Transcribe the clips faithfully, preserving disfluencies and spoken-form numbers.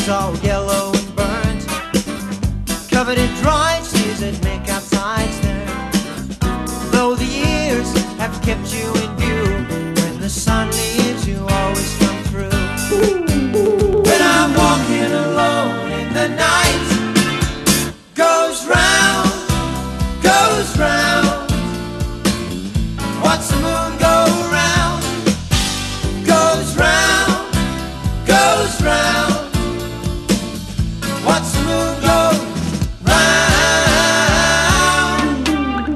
is all yellow and burnt, covered in dried tears that make our tides there. Though the years have kept you in view, when the sun leaves you always come through. When I'm walking alone in the night, goes round, goes round. Watch the moon go round, goes round, goes round. Watch the moon go round.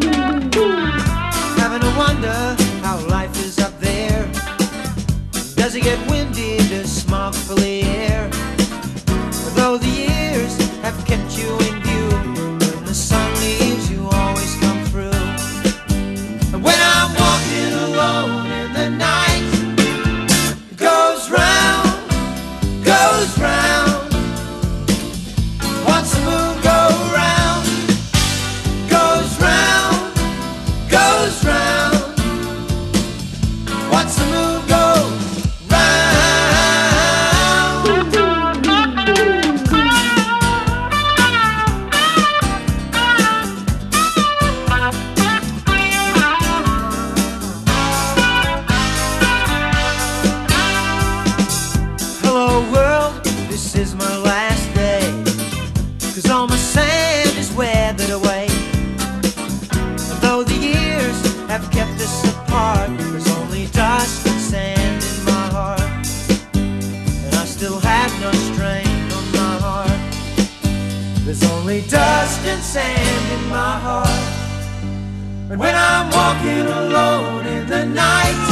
Having to wonder how life is up there. Does it get windy? Does smoke fill the air? Though the years have kept you in view, when the sun leaves you always come through. And when I'm walking alone in the night, it goes round, goes round. Watch the moon go round, goes round, goes round. Watch the moon go this is my last day, 'cause all my sand is weathered away. And though the years have kept us apart, there's only dust and sand in my heart. And I still have no strain on my heart. There's only dust and sand in my heart. And when I'm walking alone in the night,